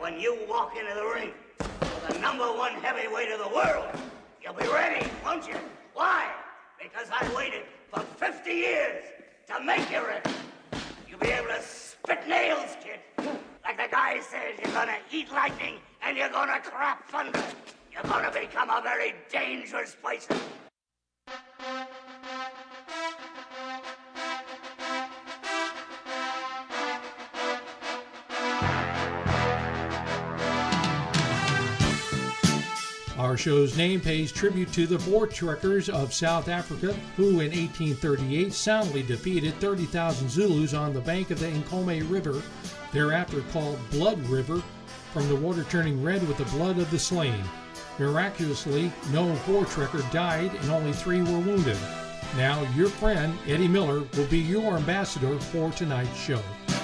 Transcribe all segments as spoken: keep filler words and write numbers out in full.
when you walk into the ring with the number one heavyweight of the world, you'll be ready, won't you? Why? Because I waited for fifty years to make you ready. You'll be able to spit nails, kid. Like the guy says, you're gonna eat lightning and you're gonna crap thunder. You're gonna become a very dangerous person. Our show's name pays tribute to the Voortrekkers of South Africa, who in eighteen thirty-eight soundly defeated thirty thousand Zulus on the bank of the Nkomo River, thereafter called Blood River, from the water turning red with the blood of the slain. Miraculously, no Voortrekker died and only three were wounded. Now, your friend, Eddie Miller, will be your ambassador for tonight's show.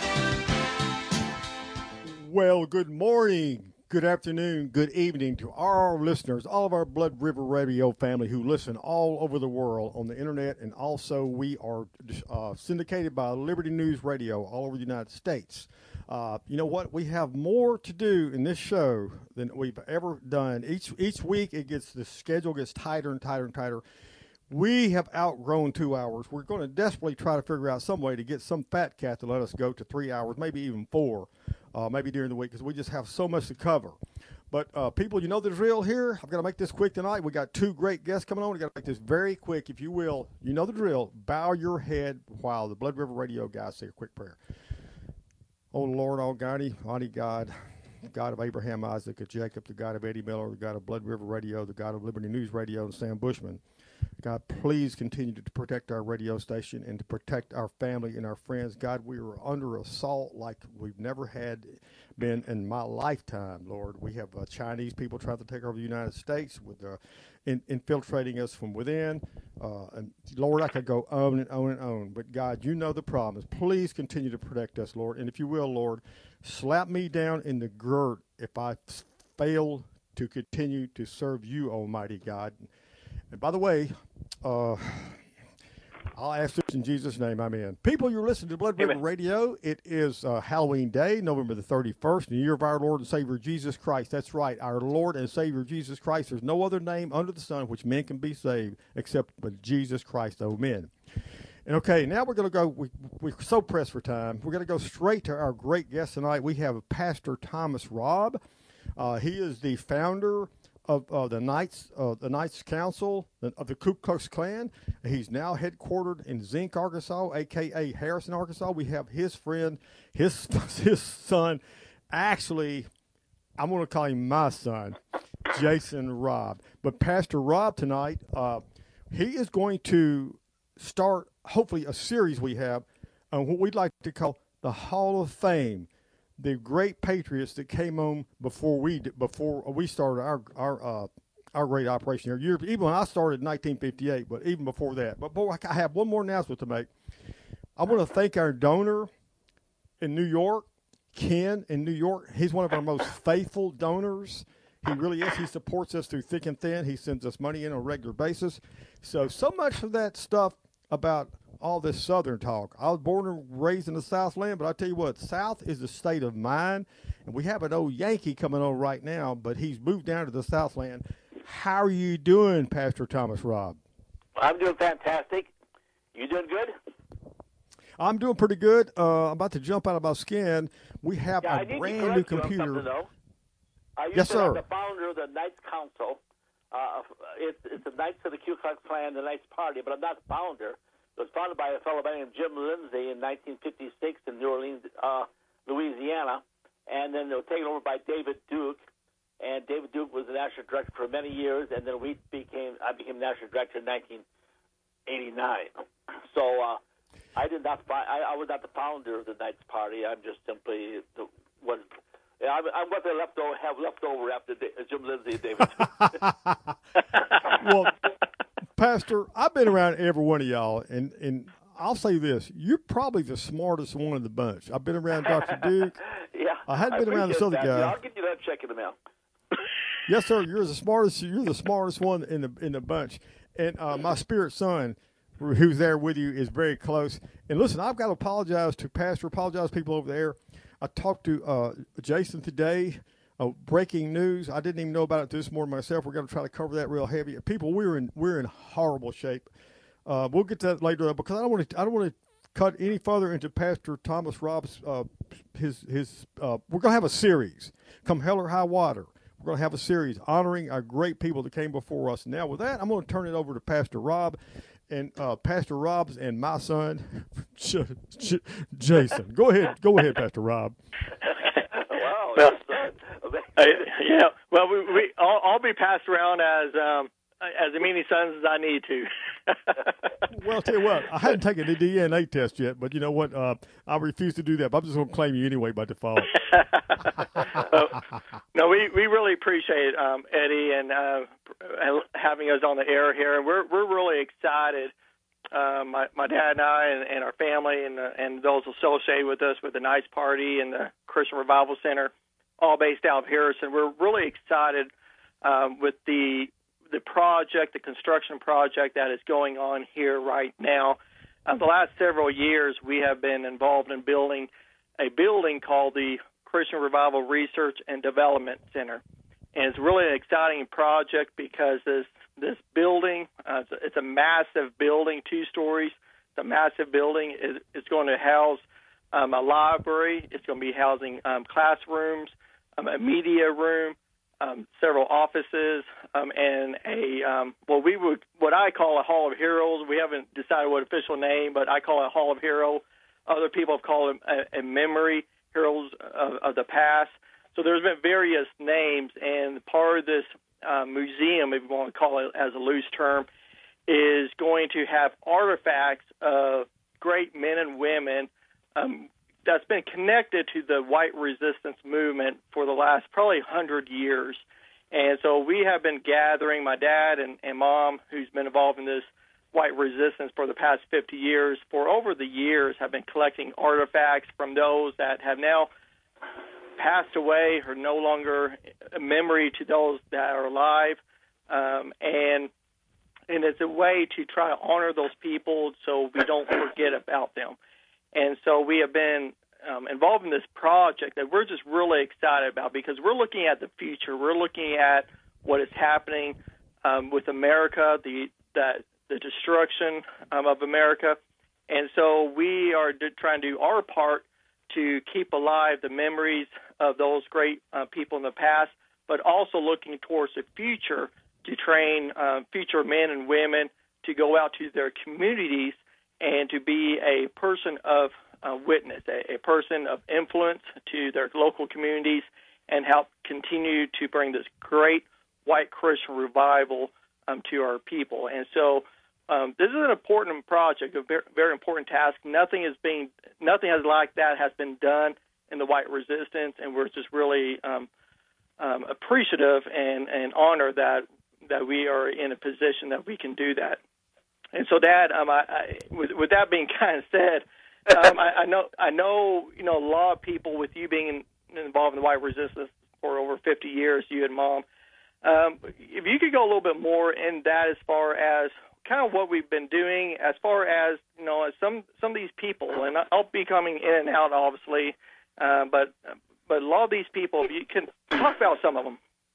Well, good morning. Good afternoon, good evening to all our listeners, all of our Blood River Radio family who listen all over the world on the internet, and also we are uh, syndicated by Liberty News Radio all over the United States. Uh, you know what? We have more to do in this show than we've ever done. Each each week, it gets the schedule gets tighter and tighter and tighter. We have outgrown two hours. We're going to desperately try to figure out some way to get some fat cat to let us go to three hours, maybe even four. Uh, maybe during the week, because we just have so much to cover. But uh, people, you know the drill here. I'm going to make this quick tonight. We got two great guests coming on. We got to make this very quick, if you will. You know the drill. Bow your head while the Blood River Radio guys say a quick prayer. Oh, Lord Almighty, mighty God, God of Abraham, Isaac, and Jacob, the God of Eddie Miller, the God of Blood River Radio, the God of Liberty News Radio, and Sam Bushman. God, please continue to protect our radio station and to protect our family and our friends. God, we are under assault like we've never had been in my lifetime, Lord. We have uh, Chinese people trying to take over the United States with uh, in, infiltrating us from within. Uh, and, Lord, I could go on and on and on. But, God, you know the problems. Please continue to protect us, Lord. And if you will, Lord, slap me down in the girt if I fail to continue to serve you, Almighty God. And by the way, uh, I'll ask this in Jesus' name, amen. People, you're listening to Blood River Amen. Radio. It is uh, Halloween Day, November the thirty-first, in the year of our Lord and Savior Jesus Christ. That's right, our Lord and Savior Jesus Christ. There's no other name under the sun which men can be saved except but Jesus Christ, amen. And okay, now we're going to go, we, we're so pressed for time. We're going to go straight to our great guest tonight. We have Pastor Thomas Robb. Uh, he is the founder of uh, the Knights, uh, the Knights Council of the Ku Klux Klan. He's now headquartered in Zinc, Arkansas, a k a. Harrison, Arkansas. We have his friend, his his son, actually, I'm going to call him my son, Jason Robb. But Pastor Robb tonight, uh, he is going to start, hopefully, a series we have on what we'd like to call the Hall of Fame. The great patriots that came on before we before we started our our uh, our great operation here. Even when I started in nineteen fifty-eight, but even before that. But boy, I have one more announcement to make. I want to thank our donor in New York, Ken in New York. He's one of our most faithful donors. He really is. He supports us through thick and thin. He sends us money in on a regular basis. So so much of that stuff about all this Southern talk. I was born and raised in the Southland, but I tell you what, South is the state of mind, and we have an old Yankee coming on right now, but he's moved down to the Southland. How are you doing, Pastor Thomas Robb? I'm doing fantastic. You doing good? I'm doing pretty good. Uh, I'm about to jump out of my skin. We have yeah, a brand new computer. Though. I used yes, to sir. I'm the founder of the Knights Council. Uh, it's, it's the Knights of the Ku Klux Klan, the Knights Party, but I'm not the founder. It was founded by a fellow by the name of Jim Lindsay in nineteen fifty-six in New Orleans, uh, Louisiana, and then they were taken over by David Duke, and David Duke was the national director for many years, and then we became I became national director in nineteen eighty-nine. So uh, I did not I, I was not the founder of the Knights Party. I'm just simply the one. Yeah, I'm, I'm what they left over, have left over after Jim Lindsay and David Duke. Well, Pastor, I've been around every one of y'all, and, and I'll say this. You're probably the smartest one in the bunch. I've been around Doctor Duke. Yeah. I hadn't been around this other that. guy. Yeah, I'll get you that check in the mail. Yes, sir. You're the smartest. You're the smartest one in the in the bunch. And uh, my spirit son, who's there with you, is very close. And listen, I've got to apologize to Pastor, apologize to people over there. I talked to uh, Jason today. Uh, breaking news. I didn't even know about it this morning myself. We're going to try to cover that real heavy. People, we're in we're in horrible shape. Uh, we'll get to that later because I don't want to. I don't want to cut any further into Pastor Thomas Robb's. Uh, his his. Uh, we're going to have a series. Come hell or high water. We're going to have a series honoring our great people that came before us. Now, with that, I'm going to turn it over to Pastor Robb, and uh, Pastor Robb's and my son, Jason. Go ahead, go ahead, Pastor Robb. Wow. Well, uh, yeah. Well, we, we I'll, I'll be passed around as um, as many sons as I need to. Well, I'll tell you what, I hadn't taken the D N A test yet, but you know what? Uh, I refuse to do that. But I'm just going to claim you anyway by default. uh, no, we, we really appreciate um, Eddie and uh, having us on the air here, and we're we're really excited. Uh, my my dad and I and, and our family and uh, and those associated with us with the Nice Party and the Christian Revival Center, all based out of Harrison. We're really excited um, with the the project, the construction project that is going on here right now. Uh, the last several years, we have been involved in building a building called the Christian Revival Research and Development Center. And it's really an exciting project because this this building, uh, it's, a, it's a massive building, two stories. It's a massive building. It, it's going to house um, a library. It's going to be housing um, classrooms, um, a media room, um, several offices, um, and a um, well, we would what I call a Hall of Heroes. We haven't decided what official name, but I call it a Hall of Hero. Other people have called it a, a memory heroes of, of the past. So there's been various names, and part of this uh, museum, if you want to call it as a loose term, is going to have artifacts of great men and women um, that's been connected to the white resistance movement for the last probably one hundred years. And so we have been gathering, my dad and, and mom, who's been involved in this white resistance for the past fifty years, for over the years have been collecting artifacts from those that have now passed away or no longer a memory to those that are alive. Um, and and it's a way to try to honor those people so we don't forget about them. And so we have been um, involved in this project that we're just really excited about because we're looking at the future. We're looking at what is happening um, with America, the that the destruction um, of America. And so we are do, trying to do our part to keep alive the memories of those great uh, people in the past, but also looking towards the future to train uh, future men and women to go out to their communities and to be a person of uh, witness, a, a person of influence to their local communities and help continue to bring this great white Christian revival um, to our people. And so Um, this is an important project, a very, very important task. Nothing is being, nothing has like that has been done in the white resistance, and we're just really um, um, appreciative and, and honored that that we are in a position that we can do that. And so, Dad, um, I, I, with, with that being kind of said, um, I, I know I know you know a lot of people with you being in, involved in the white resistance for over fifty years, you and Mom. Um, if you could go a little bit more in that as far as kind of what we've been doing as far as, you know, as some, some of these people, and I'll be coming in and out, obviously, uh, but but a lot of these people, if you can talk about some of them.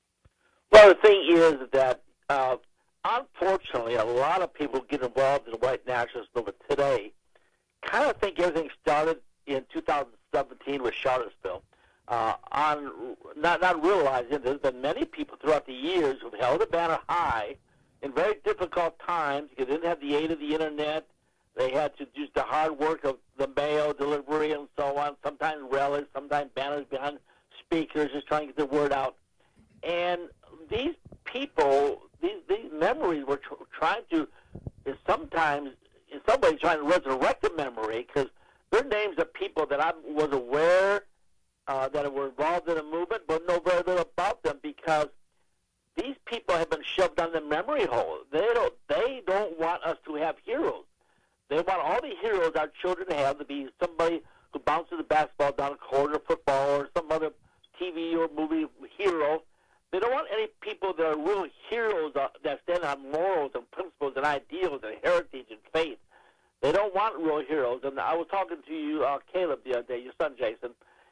Well, the thing is that, uh, unfortunately, a lot of people get involved in the white nationalist movement today kind of think everything started in two thousand seventeen with Charlottesville, uh, on not, not realizing there's been many people throughout the years who've held a banner high in very difficult times because they didn't have the aid of the Internet. They had to use the hard work of the mail delivery and so on, sometimes rallies, sometimes banners behind speakers just trying to get the word out. And these people, these, these memories were tr- trying to, is sometimes, in some ways, trying to resurrect the memory because they're names of people that I was aware uh, that were involved in the movement but know very little about them because these people have been shoved down the memory hole. They don't. They don't want us to have heroes. They want all the heroes our children have to be somebody who bounces the basketball down a court or football or some other T V or movie hero. They don't want any people that are real heroes uh, that stand on morals and principles and ideals and heritage and faith. They don't want real heroes. And I was talking to you, uh, Caleb, the other day, your son Jason,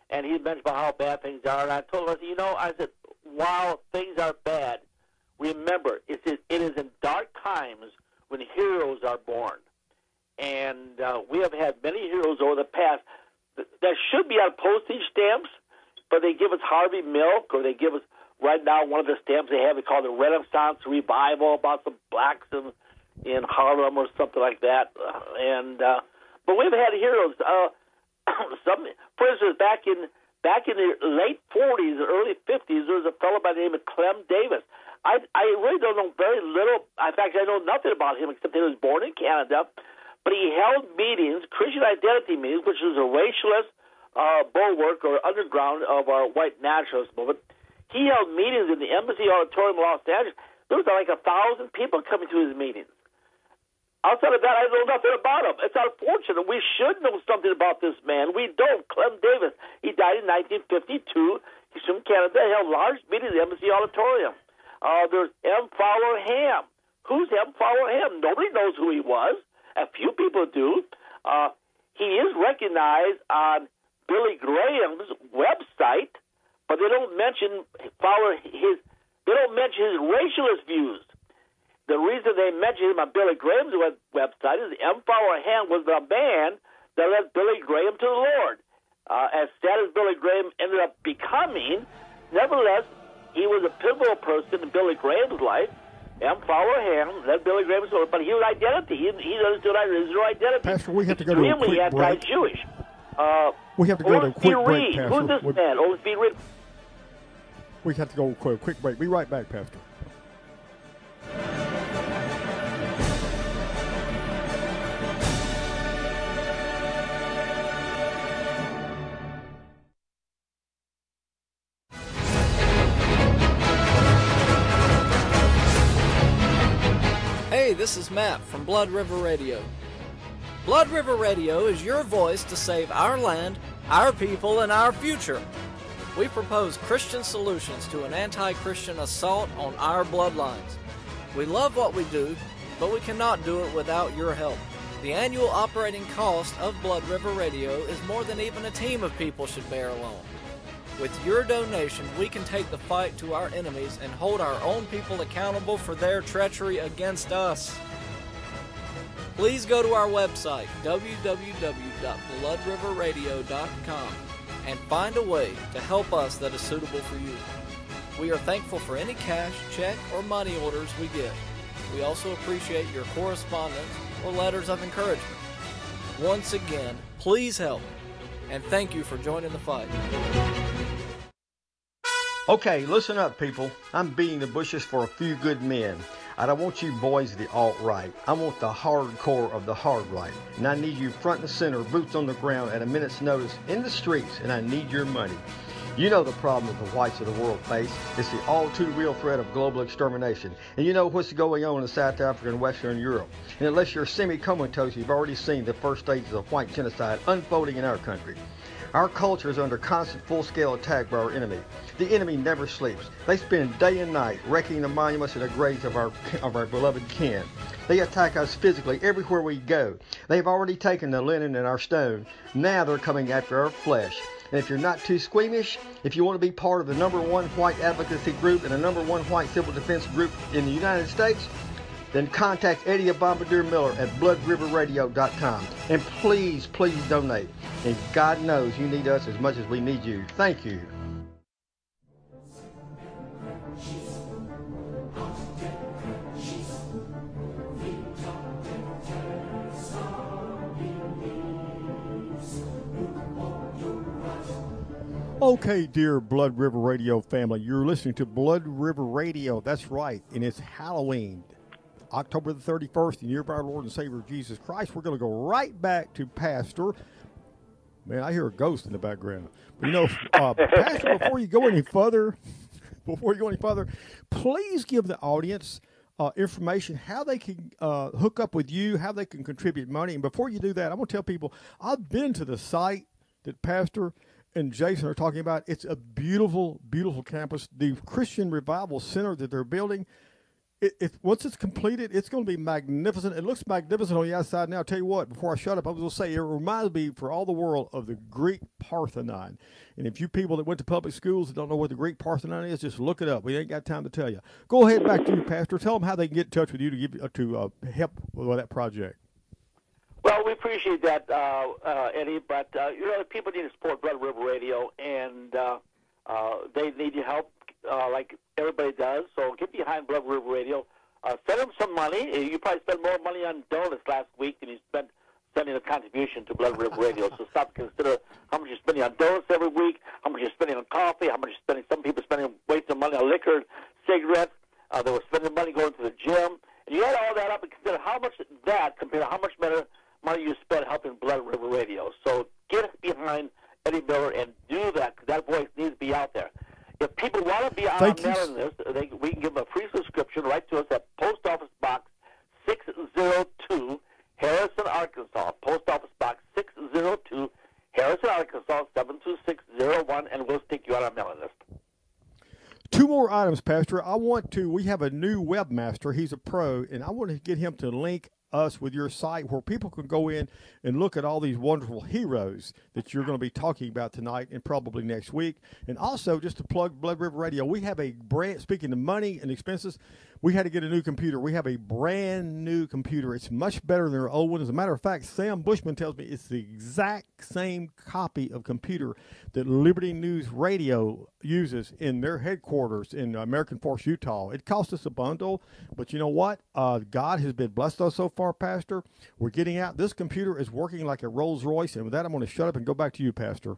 and he mentioned about how bad things are. And I told him, I said, you know, I said, while things are bad, remember, it's, it is in dark times when heroes are born. And uh, we have had many heroes over the past that should be on postage stamps, but they give us Harvey Milk, or they give us, right now, one of the stamps they have, they call the Renaissance Revival, about some blacks in, in Harlem or something like that. Uh, and uh, But we've had heroes. Uh, some, for instance, back in back in the late forties, early fifties, there was a fellow by the name of Clem Davis. I, I really don't know very little. In fact, I know nothing about him except that he was born in Canada. But he held meetings, Christian identity meetings, which is a racialist uh, bulwark or underground of our white nationalist movement. He held meetings in the Embassy Auditorium in Los Angeles. There was like a thousand people coming to his meetings. Outside of that, I know nothing about him. It's unfortunate. We should know something about this man. We don't. Clem Davis, he died in nineteen fifty-two. He's from Canada. He held large meetings in the Embassy Auditorium. Uh, there's M. Fowler Ham. Who's M. Fowler Ham? Nobody knows who he was. A few people do. Uh, he is recognized on Billy Graham's website, but they don't mention Fowler his. They don't mention his racialist views. The reason they mention him on Billy Graham's web, website is M. Fowler Ham was the man that led Billy Graham to the Lord. Uh, as sad as Billy Graham ended up becoming, nevertheless, he was a pivotal person in Billy Graham's life. M. Fowler Ham led Billy Graham to the Lord, but he was identity. He, he understood his identity. Pastor, we have to go to a quick break. Anti-Jewish. Uh, we have to go to a quick break, Pastor. Who's this we, man? Oglesby Reed. We have to go to a quick break. Be right back, Pastor. Hey, this is Matt from Blood River Radio. Blood River Radio is your voice to save our land, our people, and our future. We propose Christian solutions to an anti-Christian assault on our bloodlines. We love what we do, but we cannot do it without your help. The annual operating cost of Blood River Radio is more than even a team of people should bear alone. With your donation, we can take the fight to our enemies and hold our own people accountable for their treachery against us. Please go to our website, w w w dot blood river radio dot com, and find a way to help us that is suitable for you. We are thankful for any cash, check, or money orders we get. We also appreciate your correspondence or letters of encouragement. Once again, please help, and thank you for joining the fight. Okay, listen up, people. I'm beating the bushes for a few good men. I don't want you boys of the alt-right. I want the hardcore of the hard-right. And I need you front and center, boots on the ground at a minute's notice in the streets, and I need your money. You know the problem that the whites of the world face. It's the all-too-real threat of global extermination. And you know what's going on in South Africa and Western Europe. And unless you're semi-comatose, you've already seen the first stages of white genocide unfolding in our country. Our culture is under constant full-scale attack by our enemy. The enemy never sleeps. They spend day and night wrecking the monuments and the graves of our of our beloved kin. They attack us physically everywhere we go. They've already taken the linen and our stone. Now they're coming after our flesh. And if you're not too squeamish, if you want to be part of the number one white advocacy group and the number one white civil defense group in the United States, then contact Eddie Bombardier Miller at blood river radio dot com. And please, please donate. And God knows you need us as much as we need you. Thank you. Okay, dear Blood River Radio family, you're listening to Blood River Radio. That's right, and it's Halloween, October the thirty-first, in the year of our Lord and Savior Jesus Christ. We're going to go right back to Pastor. Man, I hear a ghost in the background. But, you know, uh, Pastor, before you go any further, before you go any further, please give the audience uh, information how they can uh, hook up with you, how they can contribute money. And before you do that, I'm going to tell people I've been to the site that Pastor and Jason are talking about. It's a beautiful, beautiful campus. The Christian Revival Center that they're building, it, it, once it's completed, it's going to be magnificent. It looks magnificent on the outside now. I'll tell you what, before I shut up, I was going to say, it reminds me for all the world of the Greek Parthenon. And if you people that went to public schools that don't know what the Greek Parthenon is, just look it up. We ain't got time to tell you. Go ahead, back to you, Pastor. Tell them how they can get in touch with you to give uh, to uh, help with that project. Well, we appreciate that, uh, uh, Eddie, but, uh, you know, people need to support Blood River Radio, and uh, uh, they need your help uh, like everybody does. So get behind Blood River Radio. Uh, send them some money. You probably spent more money on donuts last week than you spent sending a contribution to Blood River Radio. So stop to consider how much you're spending on donuts every week, how much you're spending on coffee, how much you're spending. Some people are spending wasting money on liquor, cigarettes. Uh, they were spending money going to the gym. And you add all that up and consider how much that compared to how much better money you spend helping Blood River Radio. So get behind Eddie Miller and do that, because that voice needs to be out there. If people want to be on our mailing list, they, we can give them a free subscription. Write to us at Post Office Box six oh two, Harrison, Arkansas. Post Office Box six oh two, Harrison, Arkansas, seven two six oh one, and we'll stick you on our mailing list. Two more items, Pastor. I want to, we have a new webmaster. He's a pro, and I want to get him to link us with your site where people can go in and look at all these wonderful heroes that you're going to be talking about tonight and probably next week. And also, just to plug Blood River Radio, we have a brand, speaking of money and expenses, we had to get a new computer. We have a brand new computer. It's much better than our old one. As a matter of fact, Sam Bushman tells me it's the exact same copy of computer that Liberty News Radio uses in their headquarters in American Forks, Utah. It cost us a bundle, but you know what? Uh, God has been blessed us so far, Pastor. We're getting out. This computer is working like a Rolls Royce, and with that, I'm going to shut up and go back to you, Pastor.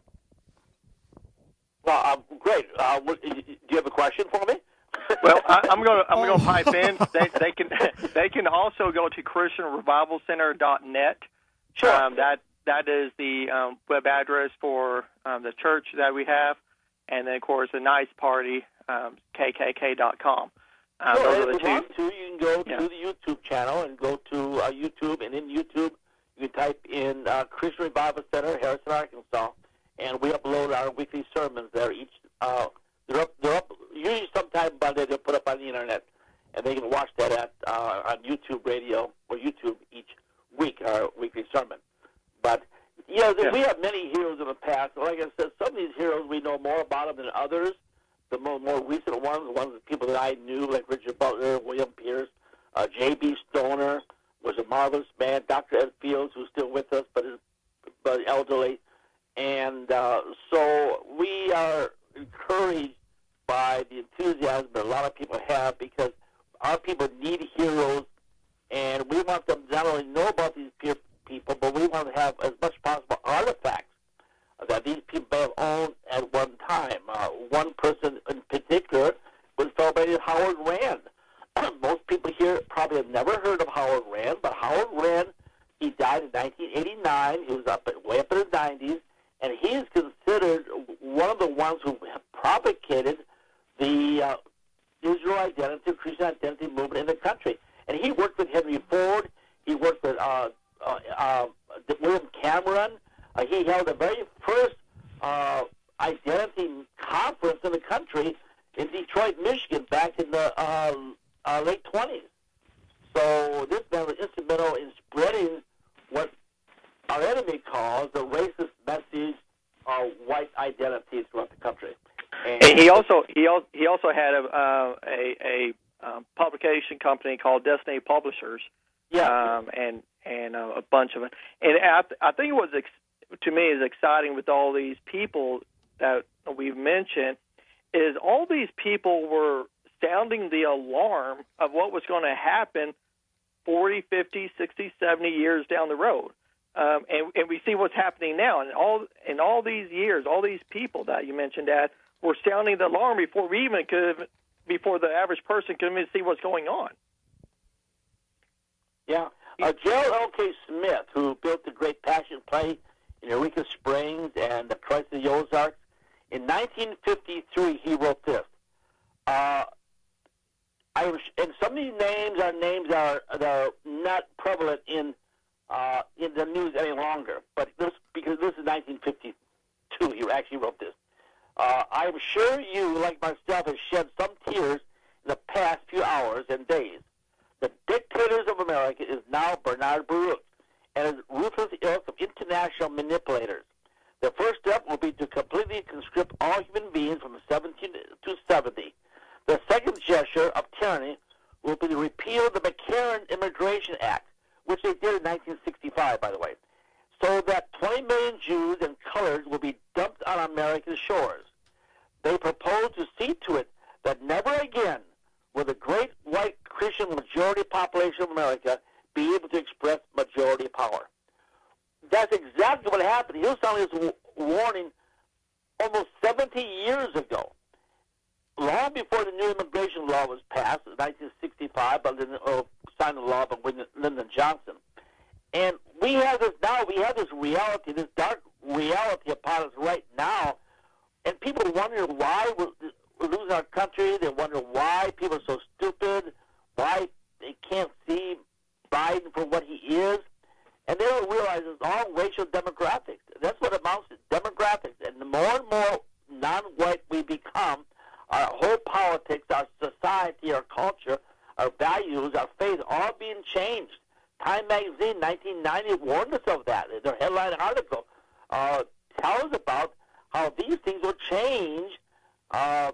Well, uh, great. Uh, what, do you have a question for me? Well, I, I'm going to I'm going to pipe in. They, they can they can also go to Christian Revival Center dot net. Sure. Um, that that is the um, web address for um, the church that we have, and then of course the Nice Party um, K K K dot com. Uh, sure. those are If the you two. want to, you can go to Yeah. the YouTube channel and go to uh, YouTube, and in YouTube you can type in uh, Christian Revival Center, Harrison, Arkansas, and we upload our weekly sermons there. Each uh, they're up, they're up. Usually, sometime Monday they'll put up on the internet, and they can watch that at uh, on YouTube Radio or YouTube each week, our weekly sermon. But you know, Yeah. we have many heroes in the past. Like I said, some of these heroes we know more about them than others. The more, more recent ones, the ones that people that I knew, like Richard Butler, William Pierce, uh, J B Stoner was a marvelous man. Doctor Ed Fields, who's still with us, but is but elderly, and uh, so we are encouraged by the enthusiasm that a lot of people have, because our people need heroes, and we want them not only know about these pe- people, but we want to have as much possible artifacts that these people may have owned at one time. Uh, one person in particular was celebrated Howard Rand. Most people here probably have never heard of Howard Rand, but Howard Rand, he died in nineteen eighty-nine. He was up at, way up in his nineties, and he is considered one of the ones who have propagated the uh, Israel identity, Christian identity movement in the country. And he worked with Henry Ford. He worked with uh, uh, uh, William Cameron. Uh, he held the very first uh, identity conference in the country in Detroit, Michigan, back in the uh, uh, late twenties. So this man was instrumental in spreading what our enemy calls the racist message of white identity throughout the country. And, And he also he also he also had a uh, a, a um, publication company called Destiny Publishers. yeah, Um, and and uh, a bunch of it. And I, I think it was ex- to me is exciting with all these people that we've mentioned is all these people were sounding the alarm of what was going to happen forty, fifty, sixty, seventy years down the road. Um, and, and we see what's happening now. And all in all these years, all these people that you mentioned, Dad, were sounding the alarm before we even could, before the average person could even see what's going on. yeah. Uh, Gerald L K. Smith, who built the great Passion Play in Eureka Springs and the Christ of the Ozarks, in nineteen fifty-three he wrote this. Uh, I was, and some of these names are names that are, that are not prevalent in uh, in the news any longer. But this because this is nineteen fifty-two, he actually wrote this. Uh, I'm sure you, like myself, have shed some tears in the past few hours and days. The dictators of America is now Bernard Baruch and his ruthless ilk of international manipulators. The first step will be to completely conscript all human beings from seventeen to seventy. The second gesture of tyranny will be to repeal the McCarran Immigration Act, which they did in nineteen sixty-five, by the way, so that twenty million Jews and coloreds will be dumped on American shores. They propose to see to it that never again will the great white Christian majority population of America be able to express majority power. That's exactly what happened. He was sounding this warning almost seventy years ago, long before the new immigration law was passed in nineteen sixty-five, by the uh, signed the law by Lyndon Johnson. And we have this now, we have this reality, this dark reality upon us right now, and people wonder why we're, we're losing our country. They wonder why people are so stupid, why they can't see Biden for what he is. And they don't realize it's all racial demographics. That's what amounts to demographics. And the more and more non-white we become, our whole politics, our society, our culture, our values, our faith, all being changed. Time Magazine, nineteen ninety, warned us of that. Their headline article uh, tells about how these things will change, uh,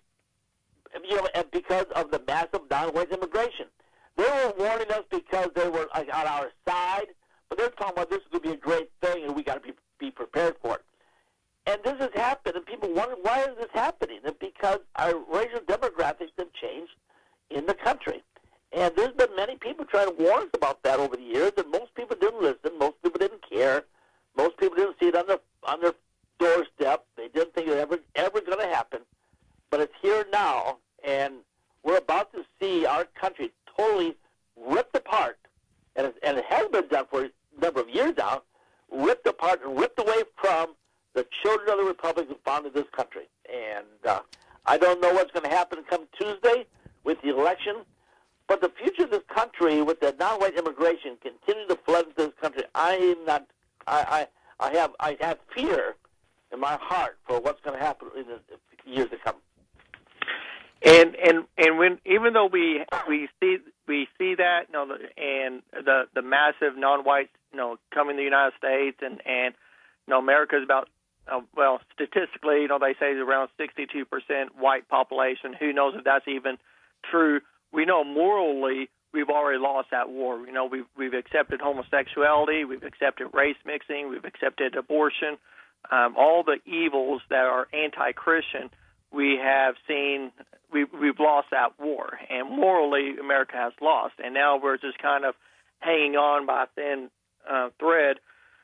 you know, and because of the massive non-white immigration. They were warning us because they were like, on our side, but they're talking about this is going to be a great thing, and we got to be be prepared for it. And this has happened, and people wonder, why is this happening? And because our racial demographics have changed in the country. And there's been many people trying to warn us about that over the years, and most people didn't listen. Most people didn't care. Most people didn't see it on their, on their doorstep. They didn't think it was ever, ever going to happen. But it's here now, and we're about to see our country totally ripped apart, and it, and it has been done for a number of years now, ripped apart and ripped away from the children of the republic who founded this country. And uh, I don't know what's going to happen come Tuesday with the election, but the future of this country with the non-white immigration continue to flood into this country. I am not. I, I I have I have fear in my heart for what's going to happen in the years to come. And and and when even though we we see we see that, you know, and the the massive non-whites, you know, coming to the United States, and and you know, America is about uh, well, statistically, you know, they say it's around sixty-two percent white population. Who knows if that's even true? We know morally we've already lost that war. You know, we've we've accepted homosexuality, we've accepted race mixing, we've accepted abortion, um, all the evils that are anti-Christian. We have seen we we've lost that war, and morally America has lost. And now we're just kind of hanging on by a thin uh, thread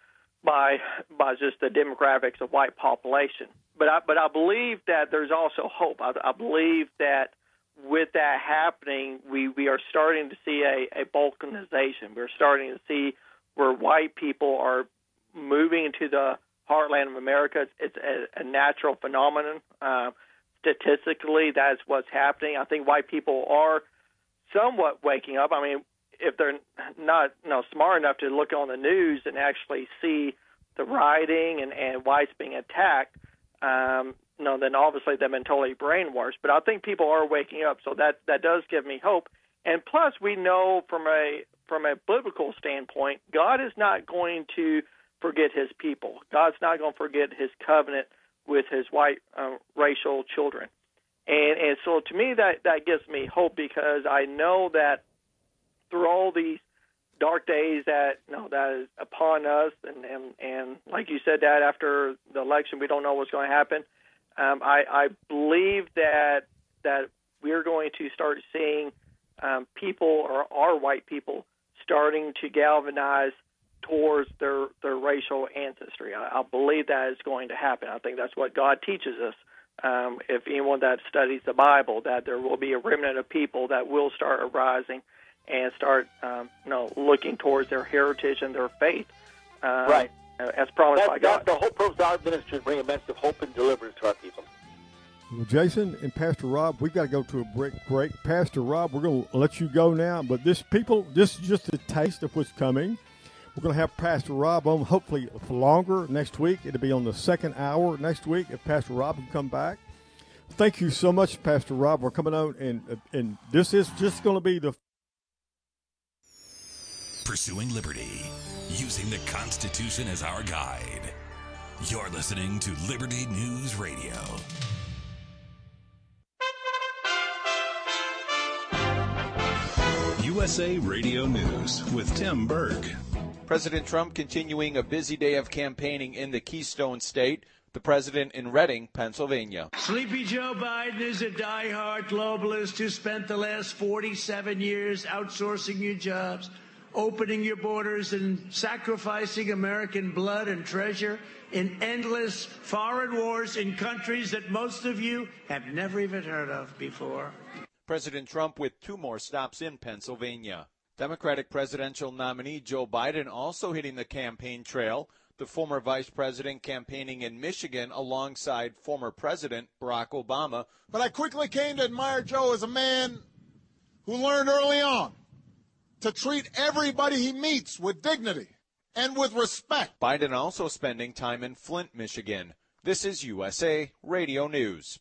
by by just the demographics of white population. But I but I believe that there's also hope. I, I believe that with that happening, we, we are starting to see a, a balkanization. We're starting to see where white people are moving into the heartland of America. It's, it's a, a natural phenomenon. Uh, statistically, that's what's happening. I think white people are somewhat waking up. I mean, if they're not you know, smart enough to look on the news and actually see the rioting and, and whites being attacked, um, no, then obviously they've been totally brainwashed. But I think people are waking up, so that, that does give me hope. And plus, we know from a from a biblical standpoint, God is not going to forget his people. God's not going to forget his covenant with his white uh, racial children. And and so to me, that, that gives me hope, because I know that through all these dark days that you know, that is upon us, and, and, and like you said, that after the election, we don't know what's going to happen. Um, I, I believe that that we're going to start seeing um, people, or our white people, starting to galvanize towards their, their racial ancestry. I, I believe that is going to happen. I think that's what God teaches us. Um, if anyone that studies the Bible, that there will be a remnant of people that will start arising and start, um, you know, looking towards their heritage and their faith. Um, right. As promised that, by God. That's the whole purpose of our ministry, to bring a message of hope and deliverance to our people. Well, Jason and Pastor Rob, we've got to go to a break. break. Pastor Rob, we're going to let you go now, but this people, this is just a taste of what's coming. We're going to have Pastor Rob on hopefully for longer next week. It'll be on the second hour next week if Pastor Rob can come back. Thank you so much, Pastor Rob. We're coming out, and and this is just going to be the pursuing liberty, using the Constitution as our guide. You're listening to Liberty News Radio. U S A Radio News with Tim Berg. President Trump continuing a busy day of campaigning in the Keystone State. The president in Reading, Pennsylvania. Sleepy Joe Biden is a diehard globalist who spent the last forty-seven years outsourcing your jobs, opening your borders, and sacrificing American blood and treasure in endless foreign wars in countries that most of you have never even heard of before. President Trump with two more stops in Pennsylvania. Democratic presidential nominee Joe Biden also hitting the campaign trail. The former vice president campaigning in Michigan alongside former President Barack Obama. But I quickly came to admire Joe as a man who learned early on to treat everybody he meets with dignity and with respect. Biden also spending time in Flint, Michigan. This is U S A Radio News.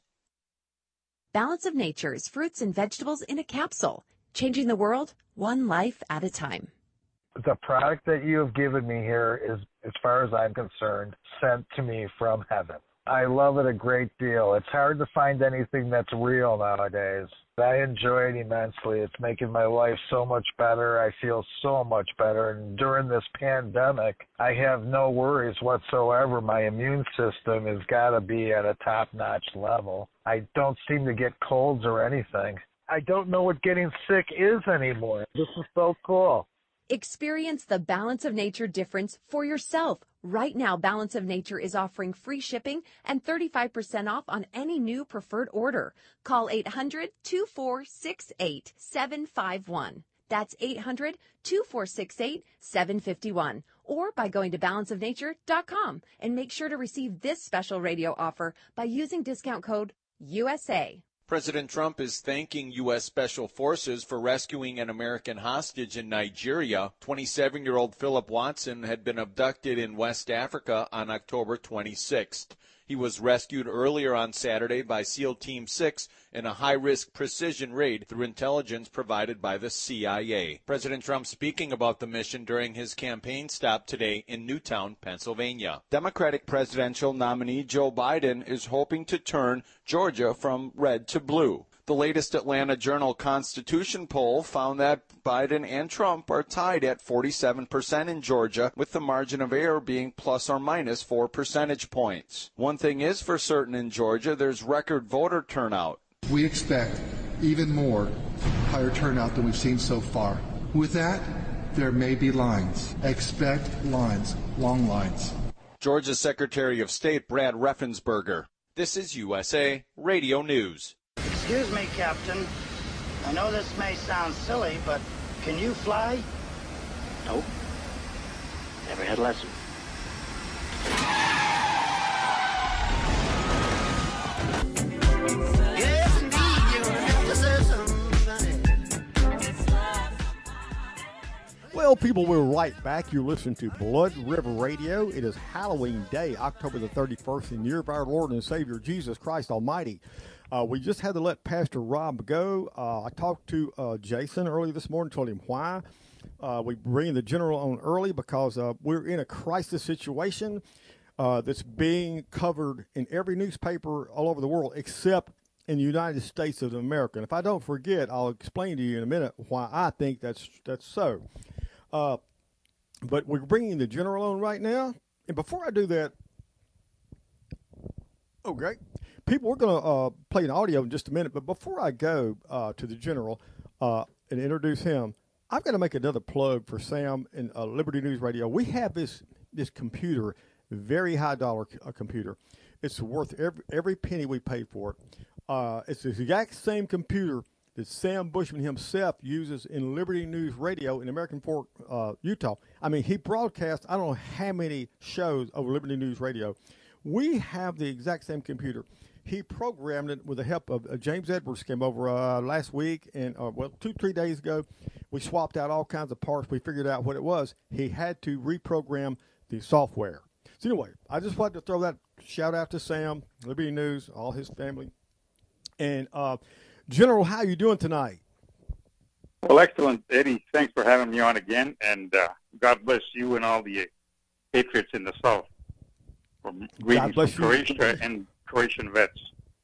Balance of Nature's fruits and vegetables in a capsule, changing the world one life at a time. The product that you have given me here is, as far as I'm concerned, sent to me from heaven. I love it a great deal. It's hard to find anything that's real nowadays. I enjoy it immensely. It's making my life so much better. I feel so much better. And during this pandemic, I have no worries whatsoever. My immune system has got to be at a top-notch level. I don't seem to get colds or anything. I don't know what getting sick is anymore. This is so cool. Experience the Balance of Nature difference for yourself. Right now, Balance of Nature is offering free shipping and thirty-five percent off on any new preferred order. Call eight hundred, two four six eight, seven five one. That's eight hundred, two four six eight, seven five one. Or by going to balance of nature dot com and make sure to receive this special radio offer by using discount code U S A. President Trump is thanking U S Special Forces for rescuing an American hostage in Nigeria. twenty-seven-year-old Philip Watson had been abducted in West Africa on October twenty-sixth. He was rescued earlier on Saturday by SEAL Team six in a high-risk precision raid through intelligence provided by the C I A. President Trump speaking about the mission during his campaign stop today in Newtown, Pennsylvania. Democratic presidential nominee Joe Biden is hoping to turn Georgia from red to blue. The latest Atlanta Journal-Constitution poll found that Biden and Trump are tied at forty-seven percent in Georgia, with the margin of error being plus or minus four percentage points. One thing is for certain in Georgia, there's record voter turnout. We expect even more higher turnout than we've seen so far. With that, there may be lines. Expect lines, long lines. Georgia Secretary of State Brad Raffensperger. This is U S A Radio News. Excuse me, Captain. I know this may sound silly, but can you fly? Nope. Never had a lesson. Yes, indeed, you have to say something. Well, people, we're right back. You're listening to Blood River Radio. It is Halloween Day, October the thirty-first, in the year of our Lord and Savior, Jesus Christ Almighty. Uh, we just had to let Pastor Rob go. Uh, I talked to uh, Jason early this morning, told him why. Uh, we bring the general on early because uh, we're in a crisis situation uh, that's being covered in every newspaper all over the world except in the United States of America. And if I don't forget, I'll explain to you in a minute why I think that's that's so. Uh, but we're bringing the general on right now. And before I do that, oh, great. People, we're going to uh, play an audio in just a minute. But before I go uh, to the general uh, and introduce him, I've got to make another plug for Sam and uh, Liberty News Radio. We have this this computer, very high dollar uh, computer. It's worth every, every penny we paid for it. Uh, it's the exact same computer that Sam Bushman himself uses in Liberty News Radio in American Fork, uh, Utah. I mean, he broadcasts, I don't know how many shows over Liberty News Radio. We have the exact same computer. He programmed it with the help of uh, James Edwards came over uh, last week, and uh, well, two, three days ago. We swapped out all kinds of parts. We figured out what it was. He had to reprogram the software. So anyway, I just wanted to throw that shout out to Sam, Liberty News, all his family. And uh, General, how are you doing tonight? Well, excellent, Eddie. Thanks for having me on again, and uh, God bless you and all the patriots in the South. Greetings from Croatia and Croatian vets.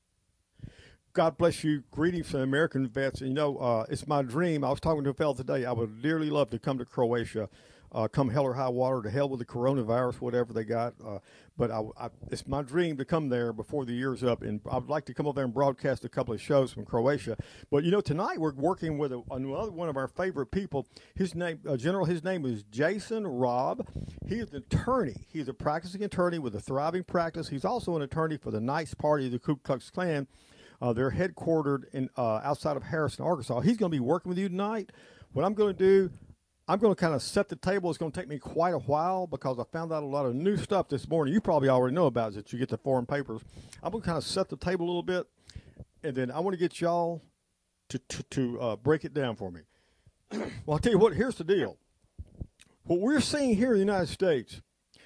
God bless you. Greetings from American vets. And, you know, uh, it's my dream. I was talking to a fellow today. I would dearly love to come to Croatia, uh, come hell or high water, to hell with the coronavirus, whatever they got. Uh, but I, I, it's my dream to come there before the year's up. And I would like to come over there and broadcast a couple of shows from Croatia. But, you know, tonight we're working with a, another one of our favorite people. His name, uh, General, his name is Jason Robb. He is an attorney. He's a practicing attorney with a thriving practice. He's also an attorney for the Knights Party of the Ku Klux Klan. Uh, they're headquartered in uh, outside of Harrison, Arkansas. He's going to be working with you tonight. What I'm going to do, I'm going to kind of set the table. It's going to take me quite a while because I found out a lot of new stuff this morning. You probably already know about it, that you get the foreign papers. I'm going to kind of set the table a little bit, and then I want to get y'all to, to, to uh, break it down for me. Well, I'll tell you what, here's the deal. What we're seeing here in the United States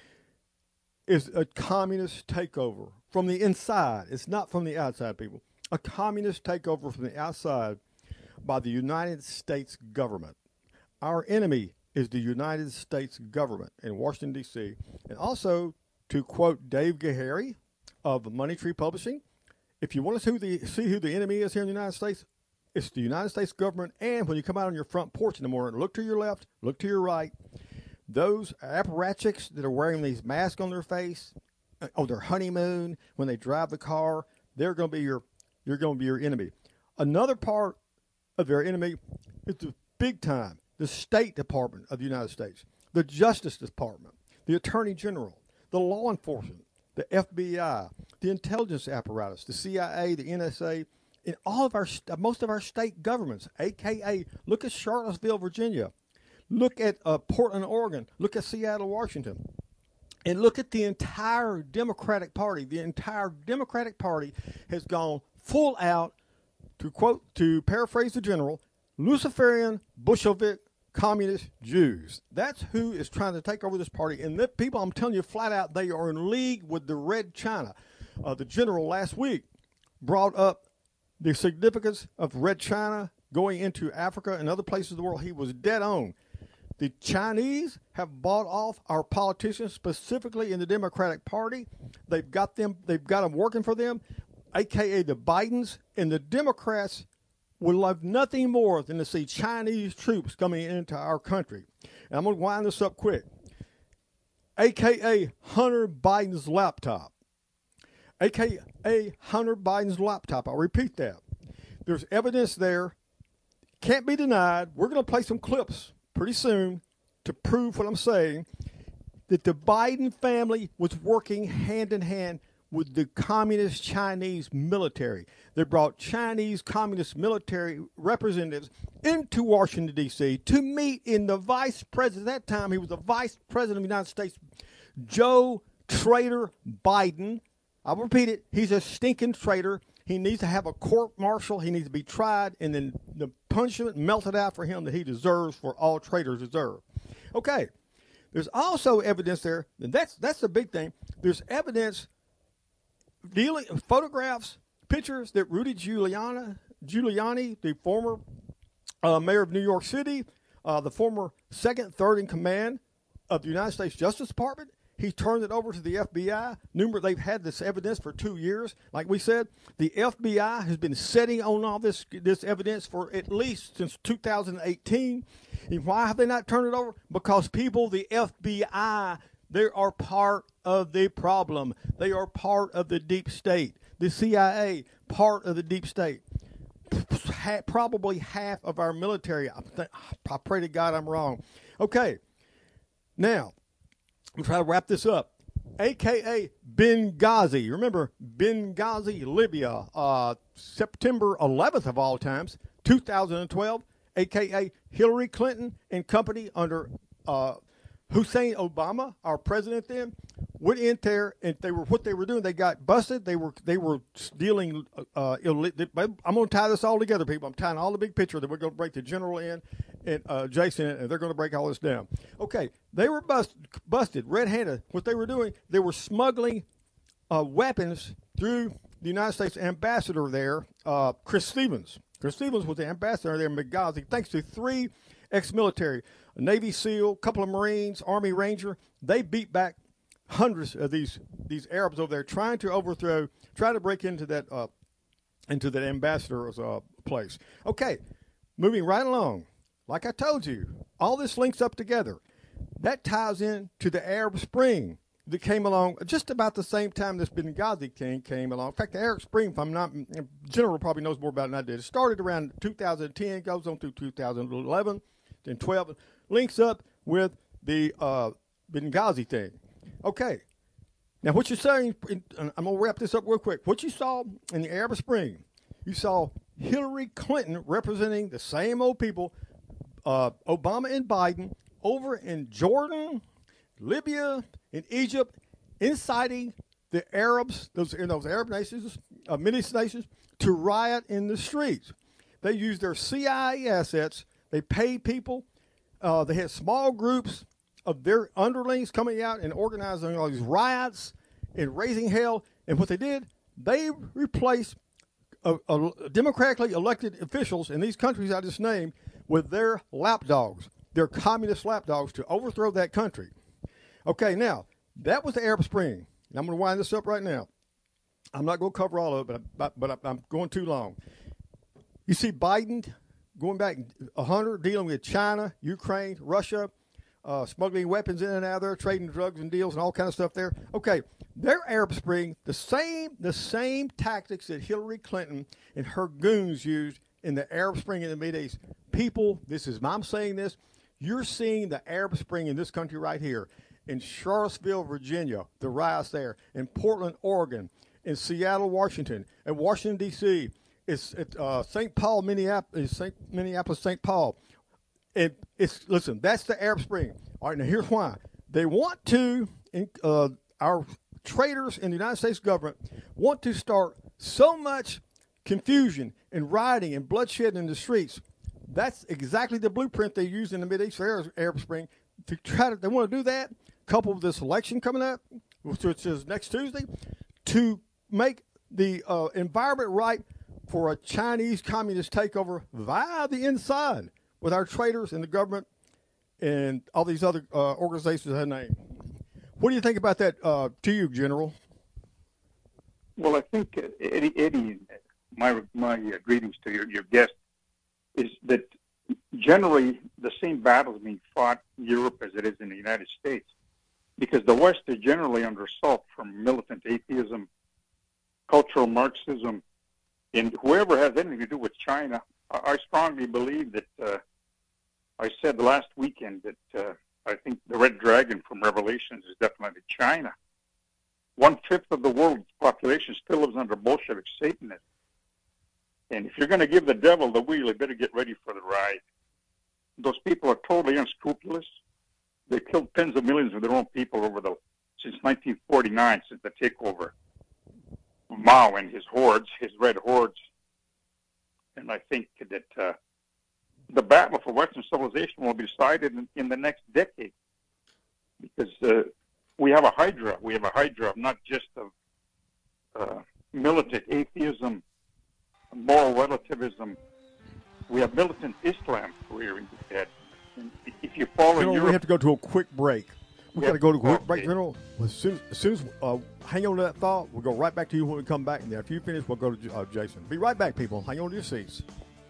is a communist takeover from the inside. It's not from the outside, people. A communist takeover from the outside by the United States government. Our enemy is the United States government in Washington, D C And also, to quote Dave Gahary of Money Tree Publishing, if you want to see who, the, see who the enemy is here in the United States, it's the United States government. And when you come out on your front porch in the morning, look to your left, look to your right. Those apparatchiks that are wearing these masks on their face, on their honeymoon, when they drive the car, they're going to be your You're going to be your enemy. Another part of their enemy is the big time, the State Department of the United States, the Justice Department, the Attorney General, the law enforcement, the F B I, the intelligence apparatus, the C I A, the N S A, and all of our most of our state governments, A K A look at Charlottesville, Virginia, look at uh, Portland, Oregon, look at Seattle, Washington. And look at the entire Democratic Party. The entire Democratic Party has gone full out, to quote, to paraphrase the general, Luciferian, Bolshevik, communist Jews. That's who is trying to take over this party. And the people, I'm telling you flat out, they are in league with the Red China. Uh, the general last week brought up the significance of Red China going into Africa and other places of the world. He was dead on. The Chinese have bought off our politicians, specifically in the Democratic Party. They've got them. They've got them working for them, A K A the Bidens, and the Democrats would love nothing more than to see Chinese troops coming into our country. And I'm going to wind this up quick. A K A Hunter Biden's laptop. A K A Hunter Biden's laptop. I'll repeat that. There's evidence there. Can't be denied. We're going to play some clips pretty soon to prove what I'm saying, that the Biden family was working hand in hand with the communist Chinese military. They brought Chinese communist military representatives into Washington, D C to meet in the vice president. At that time, he was the vice president of the United States, Joe Traitor Biden. I'll repeat it. He's a stinking traitor. He needs to have a court martial. He needs to be tried, and then the punishment melted out for him that he deserves, for all traitors deserve. Okay. There's also evidence there, and that's that's the big thing. There's evidence, dealing photographs, pictures that Rudy Giuliani, Giuliani, the former uh, mayor of New York City, uh, the former second, third in command of the United States Justice Department, he turned it over to the F B I. Numerous, they've had this evidence for two years. Like we said, the F B I has been sitting on all this this evidence for at least since two thousand eighteen. And why have they not turned it over? Because people, the F B I, they are part of the problem. They are part of the deep state. The C I A, part of the deep state. Probably half of our military. I, th- I pray to God I'm wrong. Okay, now, I'm trying to wrap this up. A K A Benghazi. Remember Benghazi, Libya, uh, September eleventh of all times, two thousand twelve, A K A Hillary Clinton and company under uh, Hussein Obama, our president then, went in there and they were what they were doing. They got busted. They were they were stealing. Uh, Ill- I'm going to tie this all together, people. I'm tying all the big picture that we're going to break the general in and uh, Jason in, and they're going to break all this down. Okay, they were bust, busted red-handed. What they were doing, they were smuggling uh, weapons through the United States ambassador there, uh, Chris Stevens. Chris Stevens was the ambassador there in Benghazi, thanks to three ex-military, a Navy SEAL, a couple of Marines, Army Ranger. They beat back hundreds of these these Arabs over there trying to overthrow, trying to break into that uh, into that ambassador's uh, place. Okay, moving right along. Like I told you, all this links up together. That ties in to the Arab Spring that came along just about the same time this Benghazi thing came along. In fact, the Arab Spring, if I'm not, General probably knows more about it than I did. It started around two thousand ten, goes on through two thousand eleven, then twelve, links up with the uh, Benghazi thing. Okay. Now, what you're saying, I'm going to wrap this up real quick. What you saw in the Arab Spring, you saw Hillary Clinton representing the same old people, uh, Obama and Biden, over in Jordan, Libya, in Egypt, inciting the Arabs, those in those Arab nations, uh, Middle East nations, to riot in the streets. They used their C I A assets. They paid people. Uh, they had small groups of their underlings coming out and organizing all these riots and raising hell. And what they did, they replaced uh, uh, democratically elected officials in these countries I just named with their lapdogs, their communist lapdogs, to overthrow that country. Okay, now, that was the Arab Spring. And I'm going to wind this up right now. I'm not going to cover all of it, but, but I'm going too long. You see Biden going back one hundred, dealing with China, Ukraine, Russia, uh, smuggling weapons in and out of there, trading drugs and deals and all kind of stuff there. Okay, their Arab Spring, the same, the same tactics that Hillary Clinton and her goons used in the Arab Spring in the Mideast. People, this is, I'm saying this, you're seeing the Arab Spring in this country right here. In Charlottesville, Virginia, the riots there. In Portland, Oregon. In Seattle, Washington. In Washington, D C It's at uh, Saint Paul, Minneapolis, Saint Minneapolis, Saint Paul. It, it's listen, that's the Arab Spring. All right, now here's why. They want to, uh, our traitors in the United States government want to start so much confusion and rioting and bloodshed in the streets. That's exactly the blueprint they used in the Mideast Arab, Arab Spring. To try to, they want to do that, coupled with this election coming up, which is next Tuesday, to make the uh, environment right for a Chinese communist takeover via the inside with our traitors in the government and all these other uh, organizations I named. What do you think about that uh, to you, General? Well, I think, uh, Eddie, Eddie, my, my uh, greetings to your, your guest, is that generally the same battles being fought in Europe as it is in the United States, because the West is generally under assault from militant atheism, cultural Marxism, and whoever has anything to do with China. I strongly believe that, uh, I said last weekend that uh, I think the red dragon from Revelations is definitely China. One-fifth of the world's population still lives under Bolshevik Satanism. And if you're going to give the devil the wheel, you better get ready for the ride. Those people are totally unscrupulous. They killed tens of millions of their own people over the since nineteen forty-nine, since the takeover of Mao and his hordes, his red hordes. And I think that uh, the battle for Western civilization will be decided in, in the next decade, because uh, we have a hydra. We have a hydra of not just of uh, militant atheism, moral relativism. We have militant Islam rearing its head. And if you follow General, Europe, we have to go to a quick break. We got to go to a quick break, okay. General. As soon as, soon as uh, hang on to that thought, we'll go right back to you when we come back. And after you finish, we'll go to uh, Jason. Be right back, people. Hang on to your seats.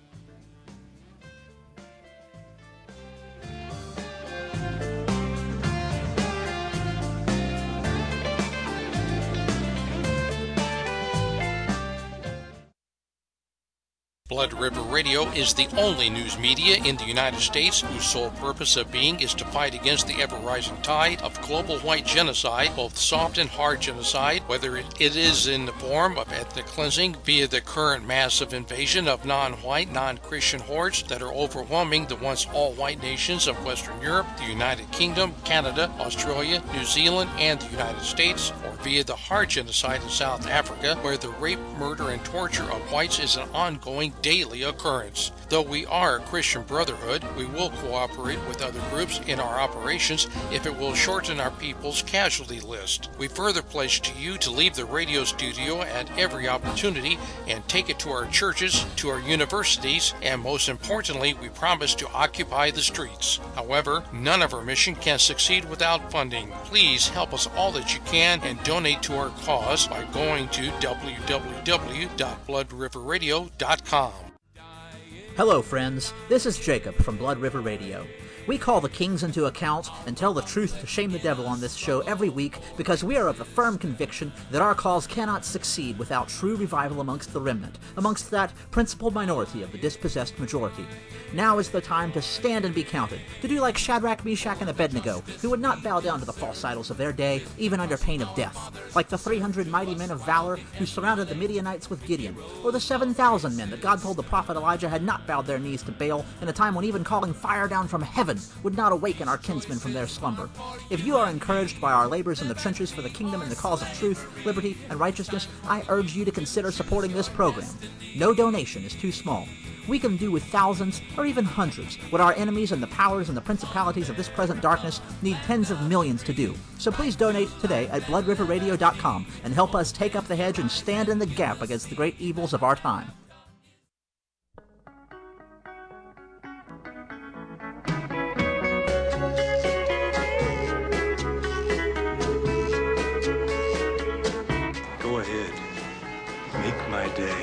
Blood River Radio is the only news media in the United States whose sole purpose of being is to fight against the ever-rising tide of global white genocide, both soft and hard genocide, whether it is in the form of ethnic cleansing via the current massive invasion of non-white, non-Christian hordes that are overwhelming the once all-white nations of Western Europe, the United Kingdom, Canada, Australia, New Zealand, and the United States, or via the hard genocide in South Africa, where the rape, murder, and torture of whites is an ongoing daily occurrence. Though we are a Christian brotherhood, we will cooperate with other groups in our operations if it will shorten our people's casualty list. We further pledge to you to leave the radio studio at every opportunity and take it to our churches, to our universities, and most importantly, we promise to occupy the streets. However, none of our mission can succeed without funding. Please help us all that you can and donate to our cause by going to w w w dot blood river radio dot com. Hello, friends. This is Jacob from Blood River Radio. We call the kings into account and tell the truth to shame the devil on this show every week because we are of the firm conviction that our cause cannot succeed without true revival amongst the remnant, amongst that principal minority of the dispossessed majority. Now is the time to stand and be counted, to do like Shadrach, Meshach, and Abednego, who would not bow down to the false idols of their day, even under pain of death, like the three hundred mighty men of valor who surrounded the Midianites with Gideon, or the seven thousand men that God told the prophet Elijah had not bowed their knees to Baal in a time when even calling fire down from heaven would not awaken our kinsmen from their slumber. If you are encouraged by our labors in the trenches for the kingdom and the cause of truth, liberty, and righteousness, I urge you to consider supporting this program. No donation is too small. We can do with thousands or even hundreds what our enemies and the powers and the principalities of this present darkness need tens of millions to do. So please donate today at blood river radio dot com and help us take up the hedge and stand in the gap against the great evils of our time. Go ahead. Make my day.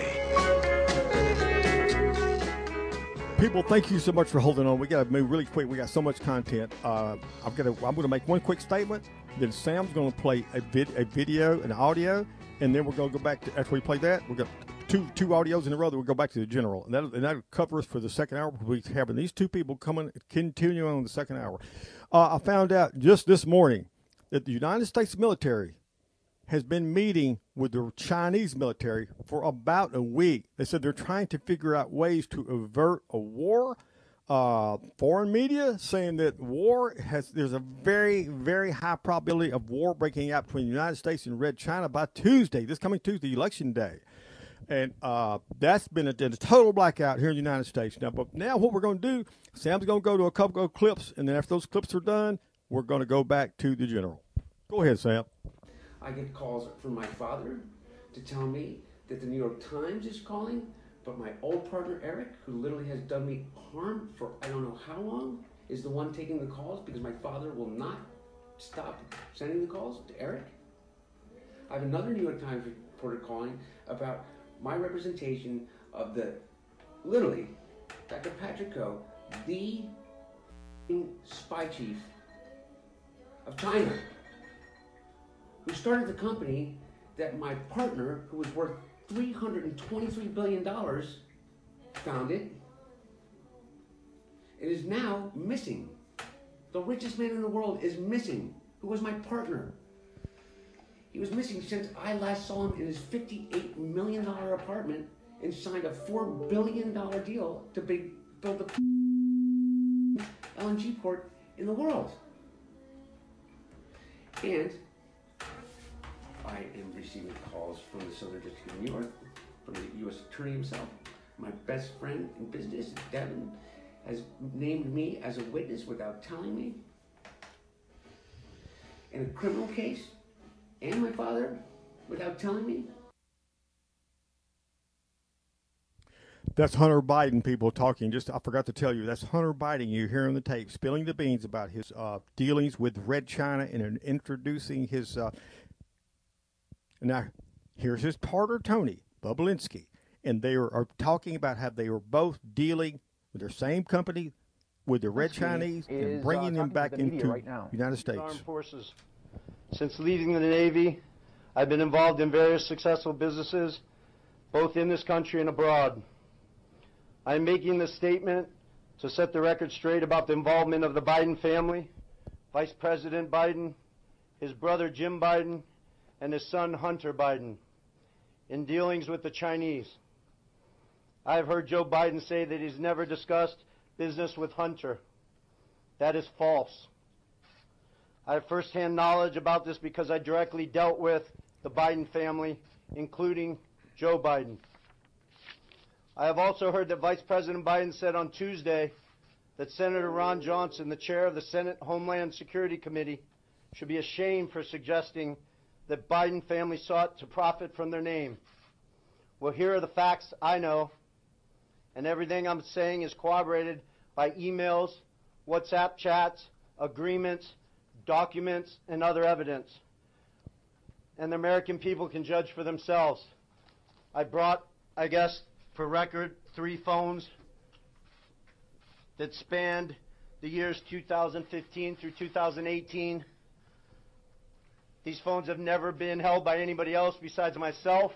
People, thank you so much for holding on. We got to move really quick. We got so much content. Uh, I'm gonna I'm gonna make one quick statement. Then Sam's gonna play a vid a video, an audio, and then we're gonna go back to after we play that. We're gonna two two audios in a row. Then we'll go back to the general, and that and that'll cover us for the second hour. We'll be having these two people coming continuing on the second hour. Uh, I found out just this morning that the United States military has been meeting with the Chinese military for about a week. They said they're trying to figure out ways to avert a war. Uh, foreign media saying that war has, there's a very, very high probability of war breaking out between the United States and Red China by Tuesday, this coming Tuesday, election day. And uh, that's been a, a total blackout here in the United States. Now, but now what we're going to do, Sam's going to go to a couple of clips, and then after those clips are done, we're going to go back to the general. Go ahead, Sam. I get calls from my father to tell me that the New York Times is calling, but my old partner Eric, who literally has done me harm for I don't know how long, is the one taking the calls because my father will not stop sending the calls to Eric. I have another New York Times reporter calling about my representation of the, literally, Doctor Patrick Ho, the spy chief of China, who started the company that my partner, who was worth three hundred twenty-three billion dollars, founded, and is now missing. The richest man in the world is missing, who was my partner. He was missing since I last saw him in his fifty-eight million dollars apartment and signed a four billion dollars deal to big, build the L N G port in the world. And I am receiving calls from the Southern District of New York, from the U S Attorney himself. My best friend in business, Devin, has named me as a witness without telling me in a criminal case, and my father without telling me. That's Hunter Biden, people talking. Just I forgot to tell you, that's Hunter Biden. You hear on the tape spilling the beans about his uh, dealings with Red China and introducing his. Uh, now, here's his partner Tony Bobulinski, and they are, are talking about how they were both dealing with their same company with the Red Chinese and bringing them back into right now. United States. Armed forces. Since leaving the Navy, I've been involved in various successful businesses, both in this country and abroad. I'm making this statement to set the record straight about the involvement of the Biden family, Vice President Biden, his brother Jim Biden, and his son Hunter Biden, in dealings with the Chinese. I've heard Joe Biden say that he's never discussed business with Hunter. That is false. I have firsthand knowledge about this because I directly dealt with the Biden family, including Joe Biden. I have also heard that Vice President Biden said on Tuesday that Senator Ron Johnson, the chair of the Senate Homeland Security Committee, should be ashamed for suggesting that Biden family sought to profit from their name. Well, here are the facts I know, and everything I'm saying is corroborated by emails, WhatsApp chats, agreements, documents, and other evidence. And the American people can judge for themselves. I brought, I guess, for record, three phones that spanned the years two thousand fifteen through two thousand eighteen. These phones have never been held by anybody else besides myself.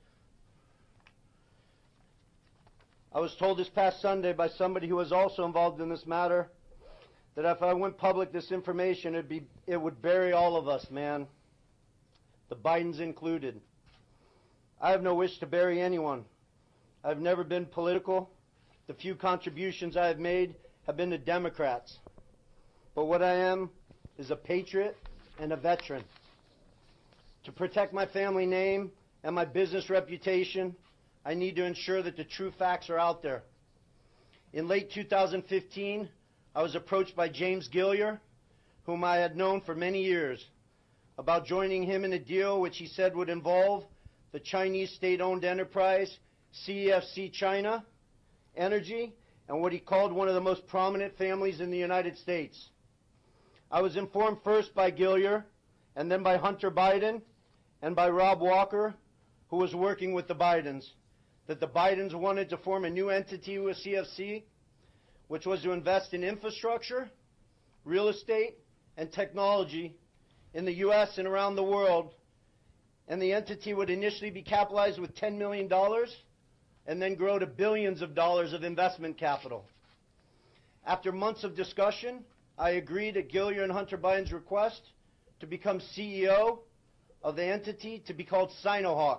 I was told this past Sunday by somebody who was also involved in this matter that if I went public this information, it'd be, it would bury all of us, man. The Bidens included. I have no wish to bury anyone. I've never been political. The few contributions I have made have been to Democrats. But what I am is a patriot and a veteran. To protect my family name and my business reputation, I need to ensure that the true facts are out there. In late two thousand fifteen, I was approached by James Gilliar, whom I had known for many years, about joining him in a deal which he said would involve the Chinese state-owned enterprise C E F C China Energy and what he called one of the most prominent families in the United States. I was informed first by Gilliar and then by Hunter Biden and by Rob Walker, who was working with the Bidens, that the Bidens wanted to form a new entity with C F C, which was to invest in infrastructure, real estate, and technology in the U S and around the world, and the entity would initially be capitalized with ten million dollars and then grow to billions of dollars of investment capital. After months of discussion, I agreed at Gilliar and Hunter Biden's request to become C E O of the entity to be called Sinohawk.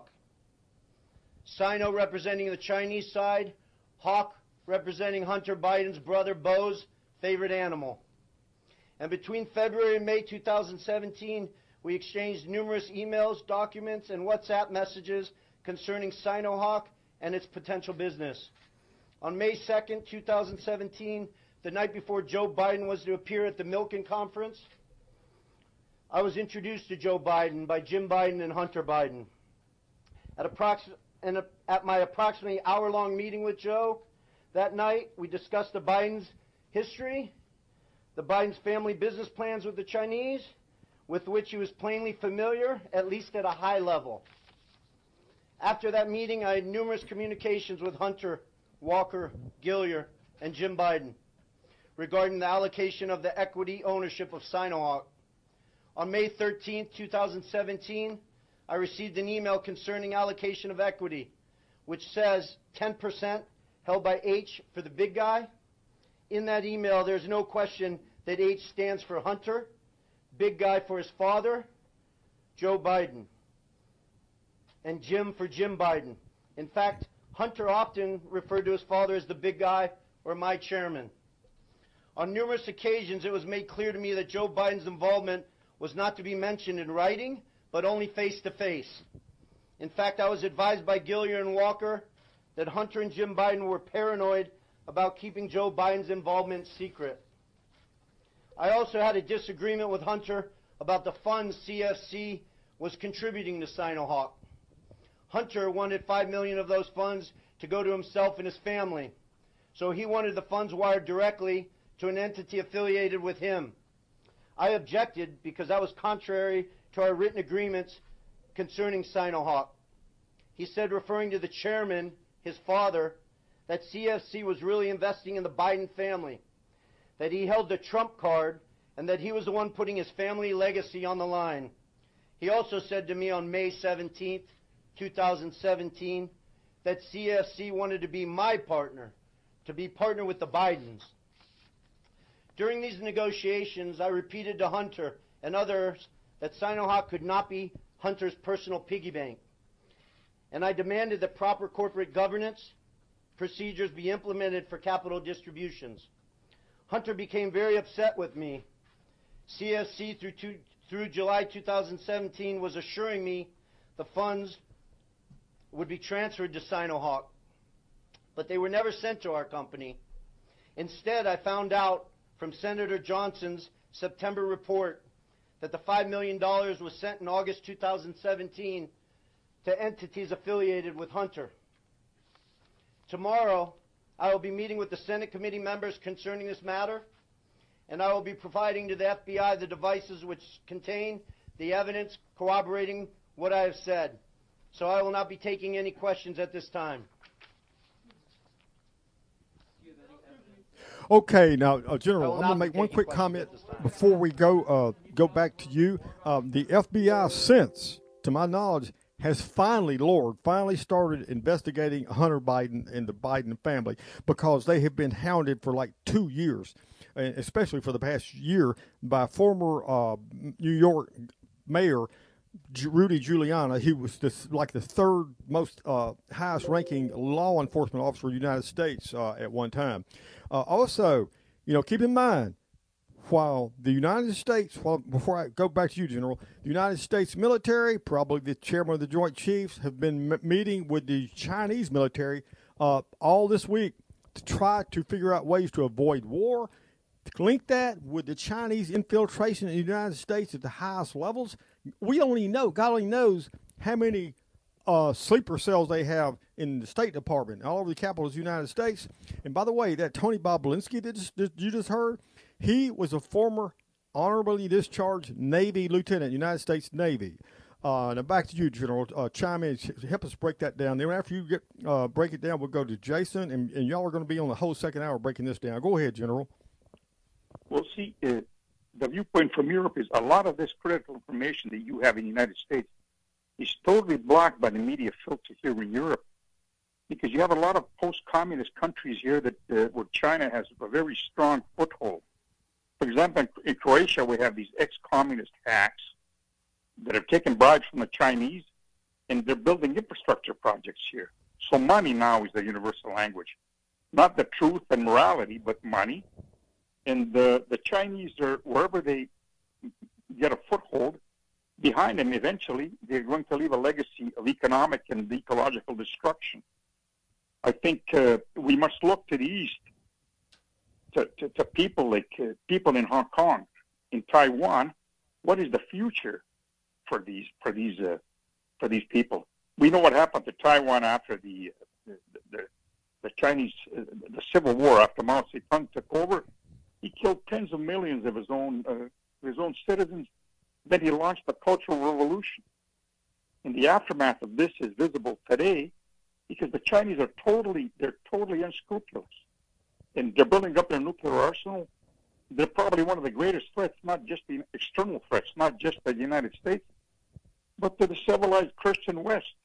Sino representing the Chinese side, Hawk representing Hunter Biden's brother Beau's favorite animal. And between February and May two thousand seventeen, we exchanged numerous emails, documents, and WhatsApp messages concerning Sinohawk and its potential business. On May second, two thousand seventeen, the night before Joe Biden was to appear at the Milken Conference, I was introduced to Joe Biden by Jim Biden and Hunter Biden. At, approx- and at my approximately hour-long meeting with Joe that night, we discussed the Biden's history, the Biden's family business plans with the Chinese, with which he was plainly familiar, at least at a high level. After that meeting, I had numerous communications with Hunter, Walker, Gilliar, and Jim Biden regarding the allocation of the equity ownership of Sinohawk. On May thirteenth, two thousand seventeen, I received an email concerning allocation of equity, which says ten percent held by H for the big guy. In that email, there's no question that H stands for Hunter, big guy for his father, Joe Biden, and Jim for Jim Biden. In fact, Hunter often referred to his father as the big guy or my chairman. On numerous occasions, it was made clear to me that Joe Biden's involvement was not to be mentioned in writing, but only face-to-face. In fact, I was advised by Gilliar and Walker that Hunter and Jim Biden were paranoid about keeping Joe Biden's involvement secret. I also had a disagreement with Hunter about the funds C F C was contributing to Sinohawk. Hunter wanted five million dollars of those funds to go to himself and his family, so he wanted the funds wired directly to an entity affiliated with him. I objected because that was contrary to our written agreements concerning Sinohawk. He said, referring to the chairman, his father, that C F C was really investing in the Biden family, that he held the Trump card, and that he was the one putting his family legacy on the line. He also said to me on May seventeenth, two thousand seventeen, that C F C wanted to be my partner, to be partner with the Bidens. During these negotiations, I repeated to Hunter and others that Sinohawk could not be Hunter's personal piggy bank. And I demanded that proper corporate governance procedures be implemented for capital distributions. Hunter became very upset with me C S C through, two, through July two thousand seventeen was assuring me the funds would be transferred to Sinohawk, but they were never sent to our company. Instead, I found out from Senator Johnson's September report that the five million dollars was sent in August two thousand seventeen to entities affiliated with Hunter. Tomorrow, I will be meeting with the Senate committee members concerning this matter, and I will be providing to the F B I the devices which contain the evidence corroborating what I have said. So I will not be taking any questions at this time. Okay, now, uh, General, I'm going to make one quick comment before we go uh, go back to you. Um, the F B I, since, to my knowledge, has finally, Lord, finally started investigating Hunter Biden and the Biden family because they have been hounded for like two years, especially for the past year, by former uh, New York Mayor Rudy Giuliani. He was this, like the third most uh, highest-ranking law enforcement officer in the United States uh, at one time. Uh, also, you know, keep in mind, while the United States, while, before I go back to you, General, the United States military, probably the chairman of the Joint Chiefs, have been m- meeting with the Chinese military uh, all this week to try to figure out ways to avoid war. To link that with the Chinese infiltration in the United States at the highest levels, we only know, God only knows how many uh, sleeper cells they have in the State Department, all over the capital of the United States. And by the way, that Tony Bobulinski that, just, that you just heard, he was a former honorably discharged Navy lieutenant, United States Navy. Uh, now back to you, General. Uh, chime in, help us break that down. Then after you get uh, break it down, we'll go to Jason, and, and y'all are going to be on the whole second hour breaking this down. Go ahead, General. Well, see, uh, the viewpoint from Europe is a lot of this critical information that you have in the United States is totally blocked by the media filter here in Europe, because you have a lot of post-communist countries here that uh, where China has a very strong foothold. For example, in, in Croatia, we have these ex-communist hacks that have taken bribes from the Chinese, and they're building infrastructure projects here. So money now is the universal language. Not the truth and morality, but money. And the, the Chinese are, wherever they get a foothold, behind them eventually they're going to leave a legacy of economic and ecological destruction. I think uh, we must look to the east, to, to, to people like uh, people in Hong Kong, in Taiwan. What is the future for these for these uh, for these people? We know what happened to Taiwan after the the, the, the Chinese uh, the Civil War, after Mao Zedong took over. He killed tens of millions of his own uh, his own citizens. Then he launched the Cultural Revolution. And the aftermath of this is visible today because the Chinese are totally they're totally unscrupulous, and they're building up their nuclear arsenal. They're probably one of the greatest threats, not just the external threats, not just to the United States, but to the civilized Christian West.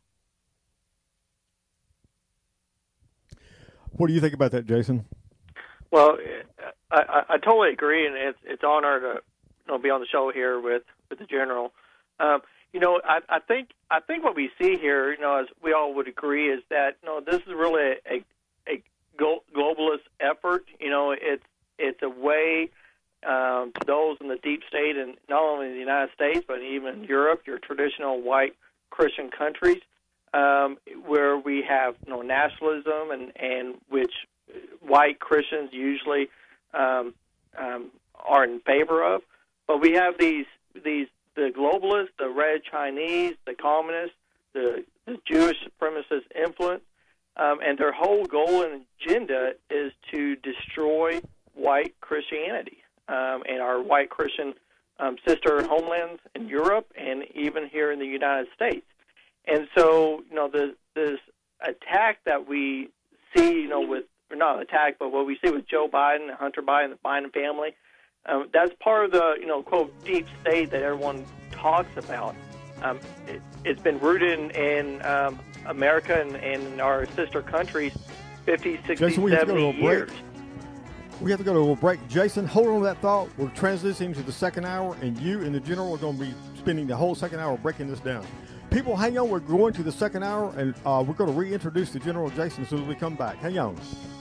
What do you think about that, Jason? Well, I, I, I totally agree, and it's it's an honor to you know, be on the show here with, with the General. Um, you know, I, I think I think what we see here, you know, as we all would agree, is that you know this is really a a, a globalist effort. You know, it's it's a way um, to those in the deep state, and not only in the United States but even Europe, your traditional white Christian countries, um, where we have you know nationalism and and which white Christians usually um, um, are in favor of, but we have these these the globalists, the red Chinese, the communists, the, the Jewish supremacist influence, um, and their whole goal and agenda is to destroy white Christianity um, and our white Christian um, sister homelands in Europe and even here in the United States. And so, you know, the, this attack that we see, you know, with or not an attack, but what we see with Joe Biden, Hunter Biden, the Biden family, um, that's part of the, you know, quote, deep state that everyone talks about. Um, it, it's been rooted in, in um, America and, and in our sister countries fifty, sixty, Jason, we seventy have to go to a years. break. We have to go to a break. Jason, hold on to that thought. We're transitioning to the second hour, and you and the General are going to be spending the whole second hour breaking this down. People, hang on. We're going to the second hour, and uh, we're going to reintroduce the General Jason as soon as we come back. Hang on.